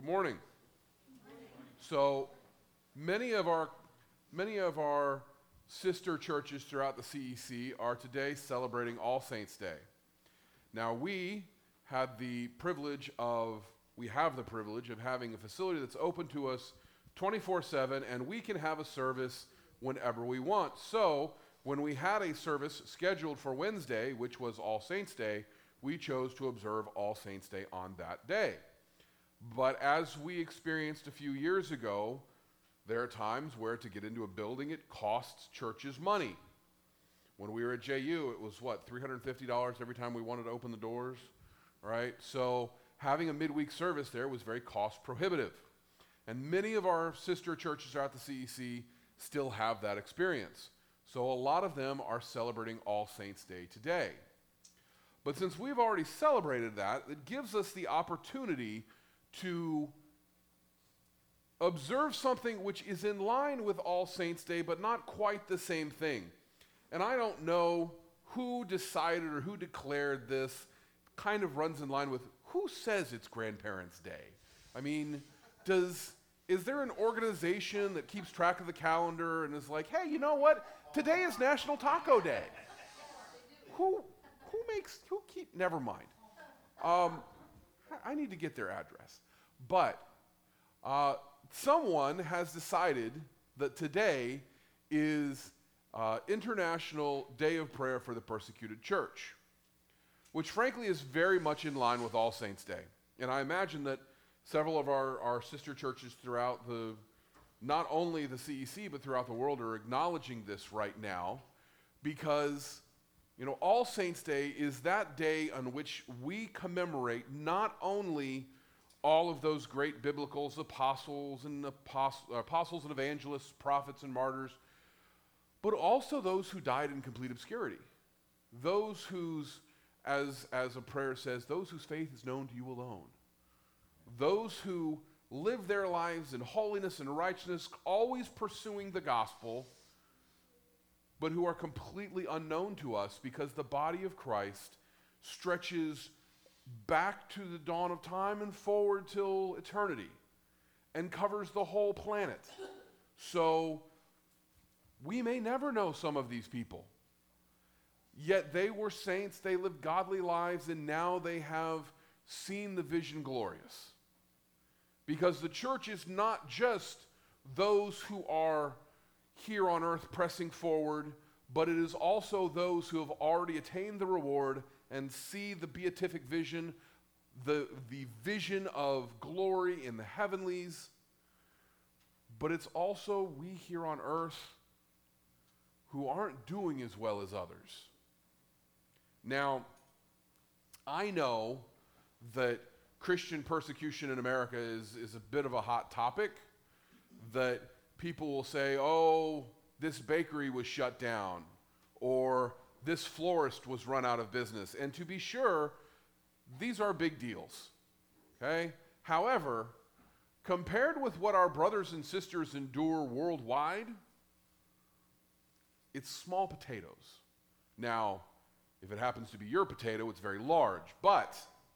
morning. So many of our sister churches throughout the CEC are today celebrating All Saints Day. Now we have the privilege of having a facility that's open to us 24/7, and we can have a service whenever we want. So when we had a service scheduled for Wednesday, which was All Saints Day, we chose to observe All Saints Day on that day. But as we experienced a few years ago, there are times where to get into a building, it costs churches money. When we were at JU, it was $350 every time we wanted to open the doors, right? So having a midweek service there was very cost prohibitive. And many of our sister churches throughout the CEC still have that experience. So a lot of them are celebrating All Saints Day today. But since we've already celebrated that, it gives us the opportunity to observe something which is in line with All Saints Day, but not quite the same thing. And I don't know who decided or who declared this. Kind of runs in line with who says it's Grandparents' Day. I mean, is there an organization that keeps track of the calendar and is like, hey, you know what? Today is National Taco Day. Never mind. I need to get their address. But someone has decided that today is International Day of Prayer for the Persecuted Church, which frankly is very much in line with All Saints Day. And I imagine that several of our sister churches throughout not only the CEC, but throughout the world are acknowledging this right now because All Saints Day is that day on which we commemorate not only all of those great biblical apostles and evangelists, prophets and martyrs, but also those who died in complete obscurity. Those whose, as a prayer says, those whose faith is known to you alone. Those who live their lives in holiness and righteousness, always pursuing the gospel, but who are completely unknown to us because the body of Christ stretches back to the dawn of time and forward till eternity and covers the whole planet. So we may never know some of these people. Yet they were saints, they lived godly lives, and now they have seen the vision glorious. Because the church is not just those who are here on earth pressing forward, but it is also those who have already attained the reward and see the beatific vision, the vision of glory in the heavenlies. But it's also we here on earth who aren't doing as well as others. Now, I know that Christian persecution in America is a bit of a hot topic, that people will say, oh, this bakery was shut down, or this florist was run out of business. And to be sure, these are big deals, okay? However, compared with what our brothers and sisters endure worldwide, it's small potatoes. Now, if it happens to be your potato, it's very large, but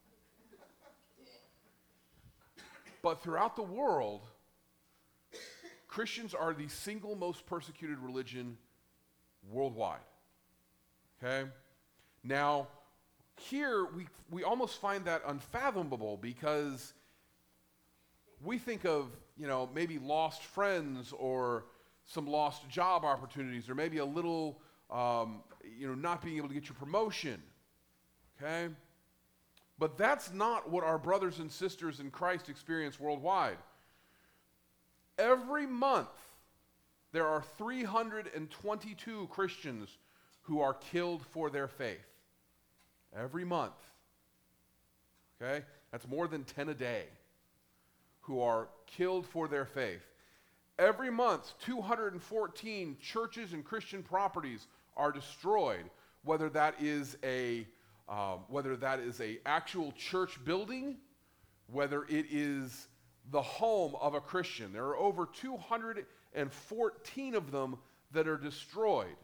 throughout the world, Christians are the single most persecuted religion worldwide. Okay? Now, here we almost find that unfathomable because we think of, maybe lost friends or some lost job opportunities or maybe a little, not being able to get your promotion. Okay? But that's not what our brothers and sisters in Christ experience worldwide. Every month, there are 322 Christians who are killed for their faith. Every month. Okay? That's more than 10 a day who are killed for their faith. Every month, 214 churches and Christian properties are destroyed, whether that is a actual church building, whether it is the home of a Christian. There are over 214 of them that are destroyed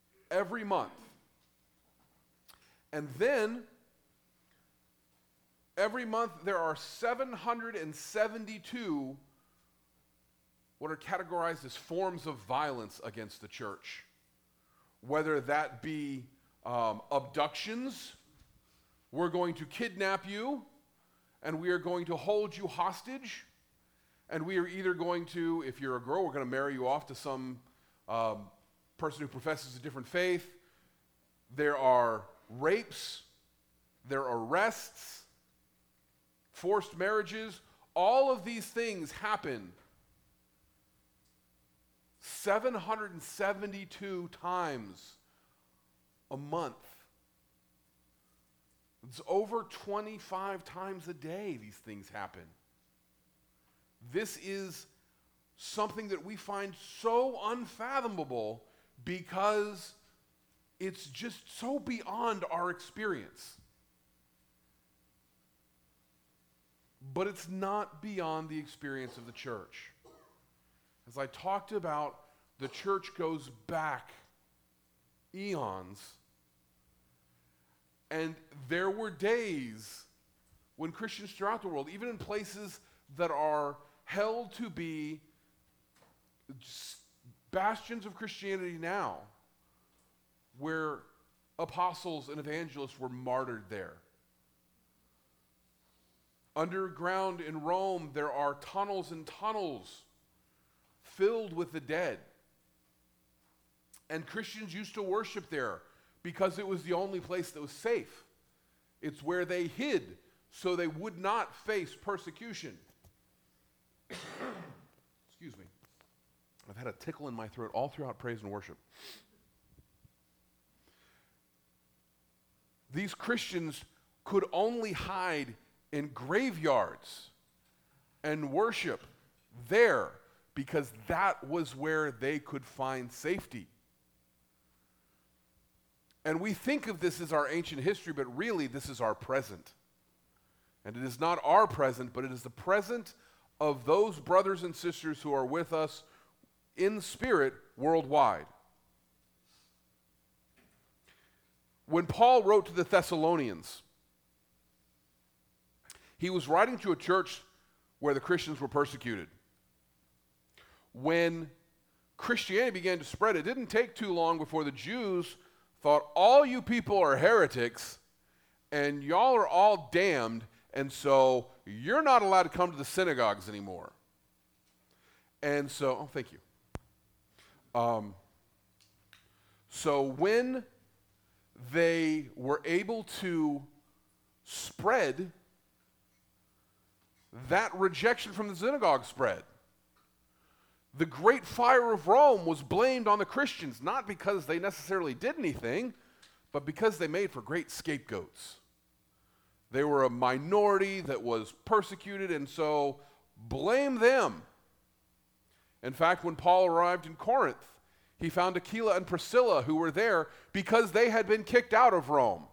every month. And then Every month there are 772 what are categorized as forms of violence against the church. Whether that be abductions, we're going to kidnap you, and we are going to hold you hostage, and we are either going to, if you're a girl, we're going to marry you off to some person who professes a different faith. There are rapes, there are arrests, forced marriages. All of these things happen 772 times a month. It's over 25 times a day these things happen. This is something that we find so unfathomable because it's just so beyond our experience. But it's not beyond the experience of the church. As I talked about, the church goes back eons. And there were days when Christians throughout the world, even in places that are held to be bastions of Christianity now, where apostles and evangelists were martyred there. Underground in Rome, there are tunnels and tunnels filled with the dead. And Christians used to worship there because it was the only place that was safe. It's where they hid so they would not face persecution. Excuse me. I've had a tickle in my throat all throughout praise and worship. These Christians could only hide in graveyards and worship there because that was where they could find safety. And we think of this as our ancient history, but really this is our present. And it is not our present, but it is the present of those brothers and sisters who are with us in spirit worldwide. When Paul wrote to the Thessalonians, he was writing to a church where the Christians were persecuted. When Christianity began to spread, it didn't take too long before the Jews thought, all you people are heretics, and y'all are all damned, and so you're not allowed to come to the synagogues anymore. And so, thank you. So when they were able to spread, that rejection from the synagogue spread. The great fire of Rome was blamed on the Christians, not because they necessarily did anything, but because they made for great scapegoats. They were a minority that was persecuted, and so blame them. In fact, when Paul arrived in Corinth, he found Aquila and Priscilla who were there because they had been kicked out of Rome.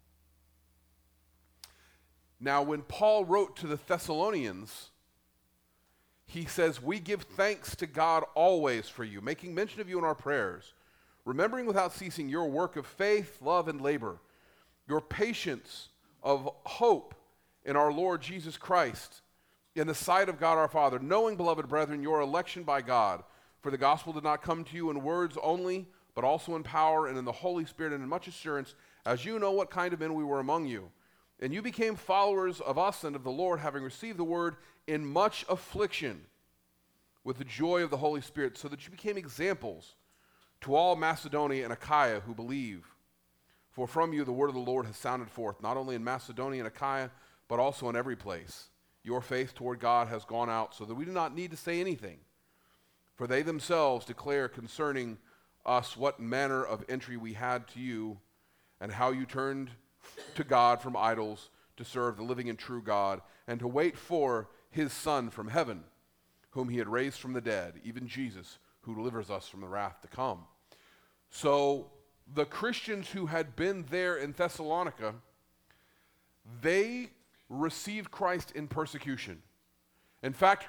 Now, when Paul wrote to the Thessalonians, he says, we give thanks to God always for you, making mention of you in our prayers, remembering without ceasing your work of faith, love, and labor, your patience of hope in our Lord Jesus Christ, in the sight of God our Father, knowing, beloved brethren, your election by God, for the gospel did not come to you in words only, but also in power and in the Holy Spirit and in much assurance, as you know what kind of men we were among you. And you became followers of us and of the Lord, having received the word in much affliction with the joy of the Holy Spirit, so that you became examples to all Macedonia and Achaia who believe. For from you the word of the Lord has sounded forth, not only in Macedonia and Achaia, but also in every place. Your faith toward God has gone out, so that we do not need to say anything. For they themselves declare concerning us what manner of entry we had to you, and how you turned to God from idols to serve the living and true God, and to wait for his Son from heaven, whom he had raised from the dead, even Jesus, who delivers us from the wrath to come. So the Christians who had been there in Thessalonica, they received Christ in persecution. In fact,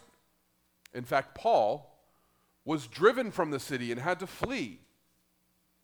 Paul was driven from the city and had to flee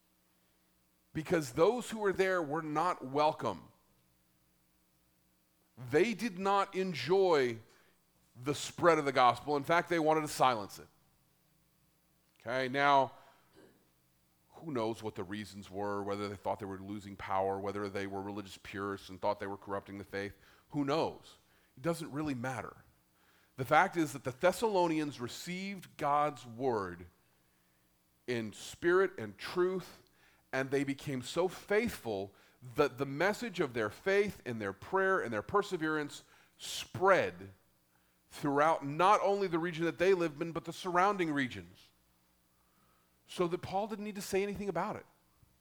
because those who were there were not welcome. they did not enjoy the spread of the gospel. In fact, they wanted to silence it. Okay, now, who knows what the reasons were, whether they thought they were losing power, whether they were religious purists and thought they were corrupting the faith. Who knows? It doesn't really matter. The fact is that the Thessalonians received God's word in spirit and truth, and they became so faithful that the message of their faith and their prayer and their perseverance spread throughout not only the region that they lived in, but the surrounding regions. So that Paul didn't need to say anything about it.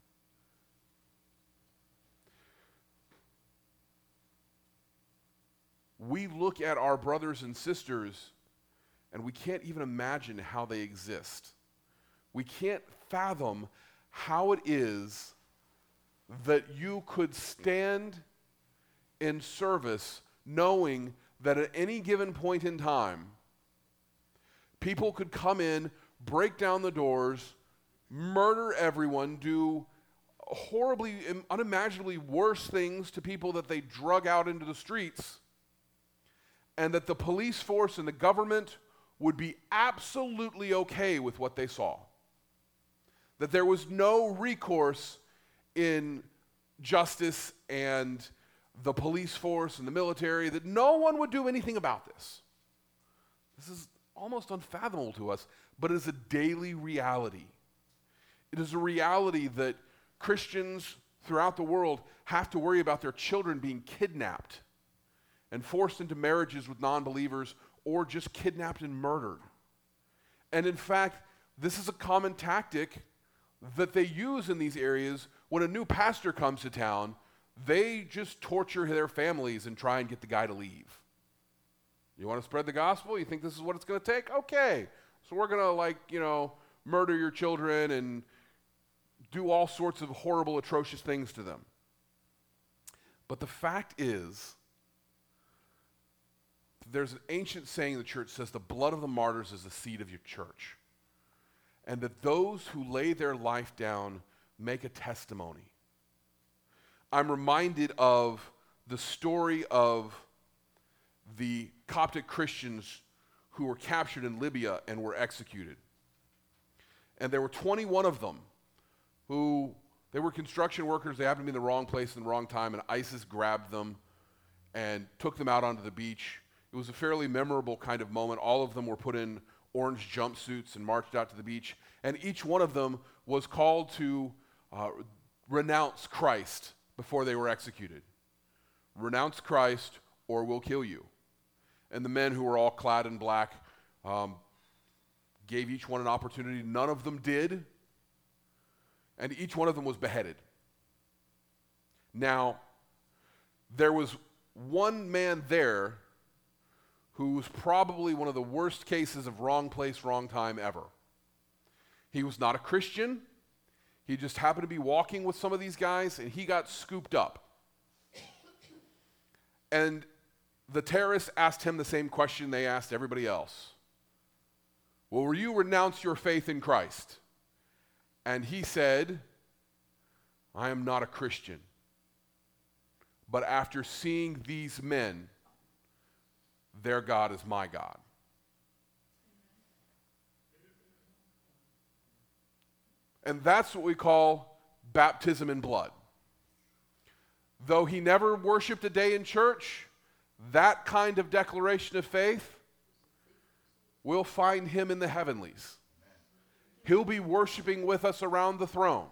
We look at our brothers and sisters and we can't even imagine how they exist. We can't fathom how it is that you could stand in service knowing that at any given point in time, people could come in, break down the doors, murder everyone, do horribly, unimaginably worse things to people that they drug out into the streets, and that the police force and the government would be absolutely okay with what they saw. That there was no recourse in justice and the police force and the military, that no one would do anything about this. This is almost unfathomable to us, but it is a daily reality. It is a reality that Christians throughout the world have to worry about their children being kidnapped and forced into marriages with non-believers, or just kidnapped and murdered. And in fact, this is a common tactic that they use in these areas. When a new pastor comes to town, they just torture their families and try and get the guy to leave. You want to spread the gospel? You think this is what it's going to take? Okay. So we're going to, murder your children and do all sorts of horrible, atrocious things to them. But the fact is, there's an ancient saying in the church that says the blood of the martyrs is the seed of your church. And that those who lay their life down make a testimony. I'm reminded of the story of the Coptic Christians who were captured in Libya and were executed. And there were 21 of them who, they were construction workers, they happened to be in the wrong place in the wrong time, and ISIS grabbed them and took them out onto the beach. It was a fairly memorable kind of moment. All of them were put in orange jumpsuits and marched out to the beach, and each one of them was called to renounce Christ before they were executed. Renounce Christ or we'll kill you. And the men, who were all clad in black, gave each one an opportunity. None of them did, and each one of them was beheaded. Now, there was one man there who was probably one of the worst cases of wrong place, wrong time ever. He was not a Christian. He just happened to be walking with some of these guys, and he got scooped up. And the terrorists asked him the same question they asked everybody else. Well, will you renounce your faith in Christ? And he said, I am not a Christian. But after seeing these men, their God is my God. And that's what we call baptism in blood. Though he never worshiped a day in church, that kind of declaration of faith will find him in the heavenlies. He'll be worshiping with us around the throne.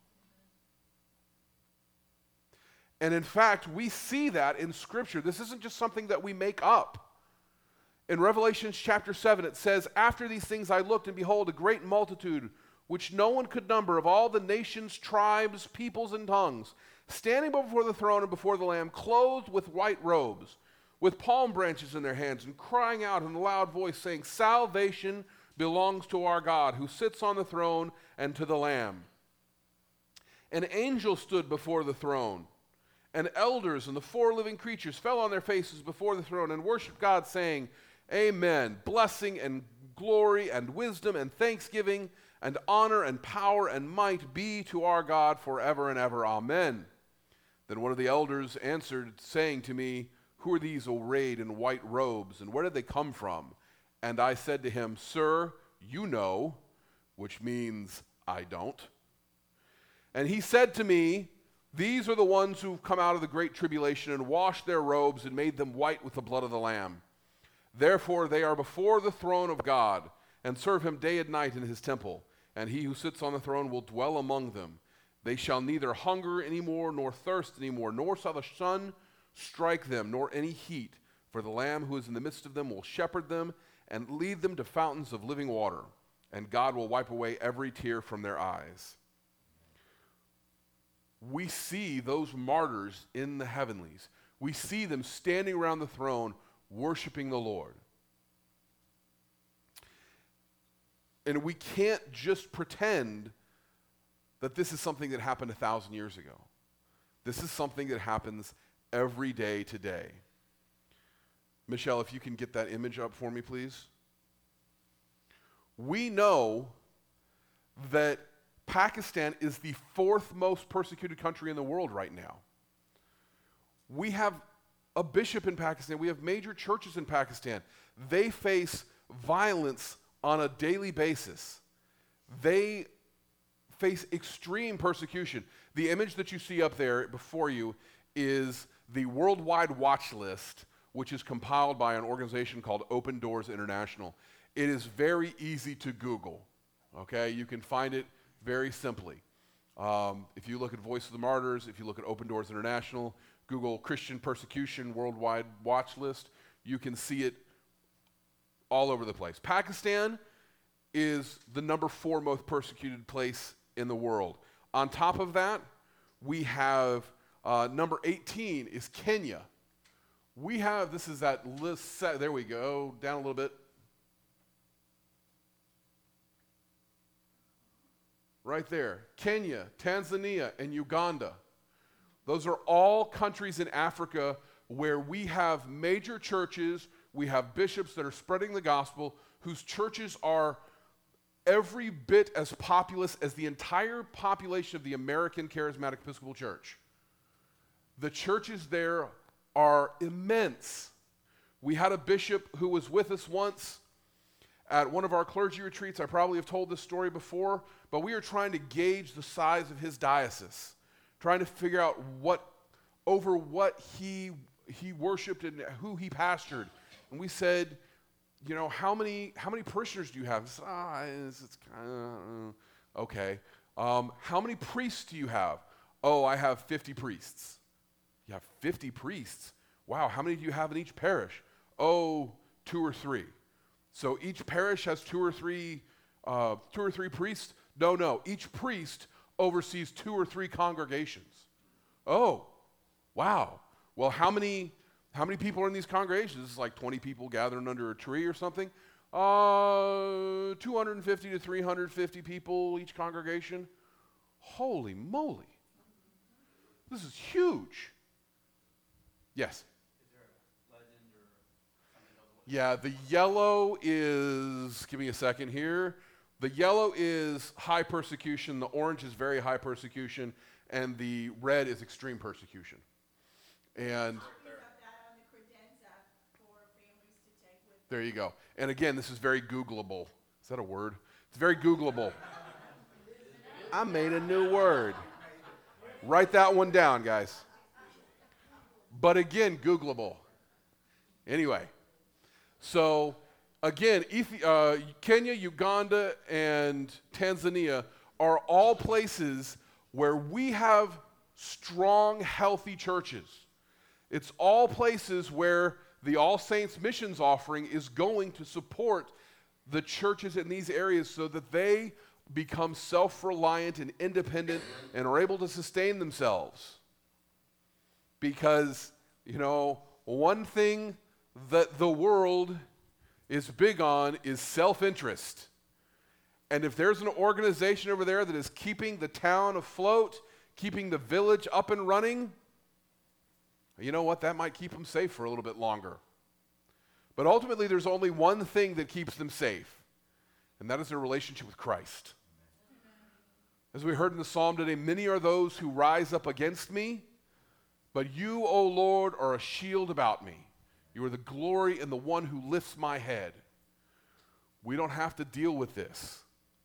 And in fact, we see that in Scripture. This isn't just something that we make up. In Revelation chapter 7, it says, after these things I looked, and behold, a great multitude, which no one could number, of all the nations, tribes, peoples, and tongues, standing before the throne and before the Lamb, clothed with white robes, with palm branches in their hands, and crying out in a loud voice, saying, salvation belongs to our God, who sits on the throne, and to the Lamb. An angel stood before the throne, and elders and the four living creatures fell on their faces before the throne and worshiped God, saying, Amen. Blessing and glory and wisdom and thanksgiving and honor and power and might be to our God forever and ever. Amen. Then one of the elders answered, saying to me, who are these arrayed in white robes, and where did they come from? And I said to him, Sir, you know, which means I don't. And he said to me, These are the ones who've come out of the great tribulation and washed their robes and made them white with the blood of the Lamb. Therefore they are before the throne of God and serve him day and night in his temple. And he who sits on the throne will dwell among them. They shall neither hunger anymore nor thirst anymore, nor shall the sun strike them, nor any heat. For the Lamb who is in the midst of them will shepherd them and lead them to fountains of living water. And God will wipe away every tear from their eyes. We see those martyrs in the heavenlies. We see them standing around the throne worshiping the Lord. And we can't just pretend that this is something that happened 1,000 years ago. This is something that happens every day today. Michelle, if you can get that image up for me, please. We know that Pakistan is the 4th most persecuted country in the world right now. We have a bishop in Pakistan. We have major churches in Pakistan. They face violence on a daily basis. They face extreme persecution. The image that you see up there before you is the worldwide watch list, which is compiled by an organization called Open Doors International. It is very easy to Google, okay? You can find it very simply. If you look at Voice of the Martyrs, if you look at Open Doors International, Google Christian Persecution Worldwide Watch List, you can see it all over the place. Pakistan is the number 4 most persecuted place in the world. On top of that, we have number 18 is Kenya. We have, this is that list, there we go, down a little bit. Right there, Kenya, Tanzania, and Uganda. Those are all countries in Africa where we have major churches, we have bishops that are spreading the gospel, whose churches are every bit as populous as the entire population of the American Charismatic Episcopal Church. The churches there are immense. We had a bishop who was with us once at one of our clergy retreats. I probably have told this story before, but we were trying to gauge the size of his diocese, trying to figure out what he worshiped and who he pastored. And we said, you know, how many parishioners do you have? He said, it's kind of, okay. How many priests do you have? Oh, I have 50 priests. You have 50 priests? Wow, how many do you have in each parish? Oh, 2 or 3. So each parish has 2 or 3 priests? No. Each priest oversees 2 or 3 congregations. Oh, wow. Well, how many people are in these congregations? It's like 20 people gathering under a tree or something. 250 to 350 people each congregation. Holy moly. This is huge. Yes? Is there a legend or something else? Yeah, the yellow is, give me a second here. The yellow is high persecution, the orange is very high persecution, and the red is extreme persecution. And there you go. And again, this is very Googleable. Is that a word? It's very Googleable. I made a new word. Write that one down, guys. But again, Googleable. Anyway, so again, Kenya, Uganda, and Tanzania are all places where we have strong, healthy churches. It's all places where the All Saints Missions offering is going to support the churches in these areas so that they become self-reliant and independent and are able to sustain themselves. Because, you know, one thing that the world is big on is self-interest. And if there's an organization over there that is keeping the town afloat, keeping the village up and running, you know what? That might keep them safe for a little bit longer. But ultimately, there's only one thing that keeps them safe, and that is their relationship with Christ. As we heard in the psalm today, many are those who rise up against me, But you, O Lord, are a shield about me. You are the glory and the one who lifts my head. We don't have to deal with this,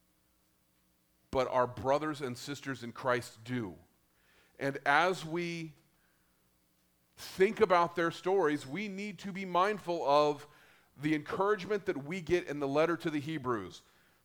but our brothers and sisters in Christ do. And as we think about their stories, we need to be mindful of the encouragement that we get in the letter to the Hebrews.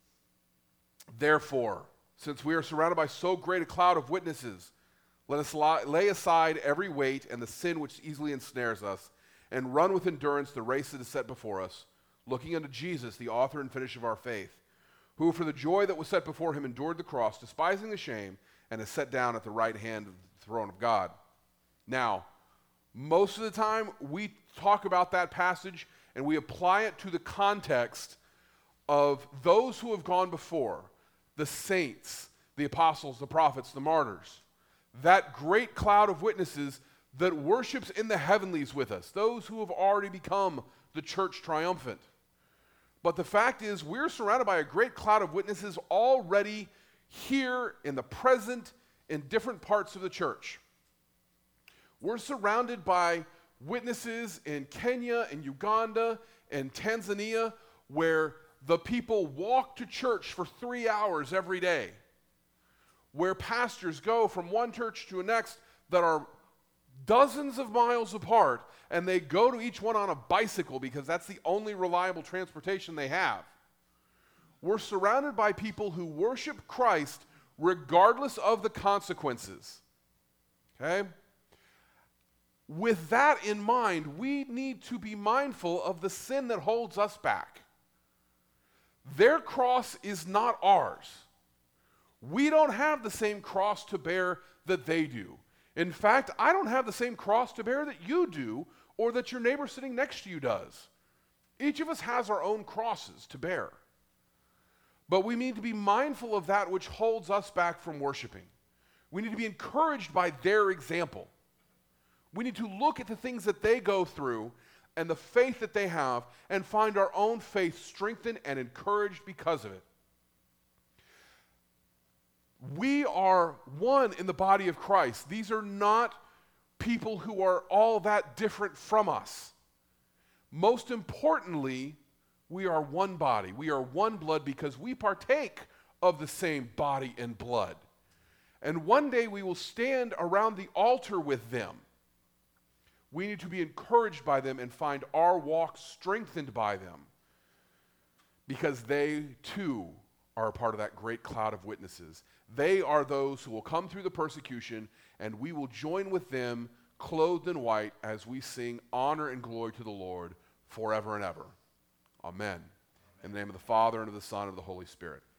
Therefore, since we are surrounded by so great a cloud of witnesses, let us lay aside every weight and the sin which easily ensnares us, and run with endurance the race that is set before us, looking unto Jesus, the author and finisher of our faith, who for the joy that was set before him endured the cross, despising the shame, and is set down at the right hand of the throne of God. Now, most of the time we talk about that passage and we apply it to the context of those who have gone before, the saints, the apostles, the prophets, the martyrs, that great cloud of witnesses that worships in the heavenlies with us, those who have already become the church triumphant. But the fact is, we're surrounded by a great cloud of witnesses already here in the present in different parts of the church. We're surrounded by witnesses in Kenya and Uganda and Tanzania where the people walk to church for 3 hours every day, where pastors go from one church to the next that are dozens of miles apart, and they go to each one on a bicycle because that's the only reliable transportation they have. We're surrounded by people who worship Christ regardless of the consequences. Okay? With that in mind, we need to be mindful of the sin that holds us back. Their cross is not ours. We don't have the same cross to bear that they do. In fact, I don't have the same cross to bear that you do or that your neighbor sitting next to you does. Each of us has our own crosses to bear. But we need to be mindful of that which holds us back from worshiping. We need to be encouraged by their example. We need to look at the things that they go through and the faith that they have and find our own faith strengthened and encouraged because of it. We are one in the body of Christ. These are not people who are all that different from us. Most importantly, we are one body. We are one blood because we partake of the same body and blood. And one day we will stand around the altar with them. We need to be encouraged by them and find our walk strengthened by them because they too are a part of that great cloud of witnesses. They are those who will come through the persecution, and we will join with them clothed in white as we sing honor and glory to the Lord forever and ever. Amen. In the name of the Father, and of the Son, and of the Holy Spirit.